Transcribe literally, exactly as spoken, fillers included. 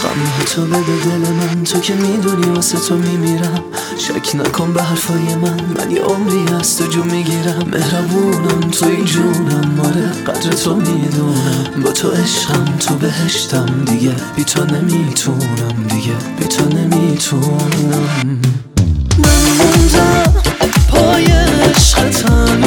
غم تو بده دل من، تو که میدونی واسه تو میمیرم. شک نکن به حرفای من، من یه عمری از تو جو میگیرم. مهربونم توی جونم، آره قدر تو میدونم. با تو عشقم تو بهشتم، دیگه بی تو نمیتونم، دیگه بی تو نمیتونم. من موندم پای عشقتم،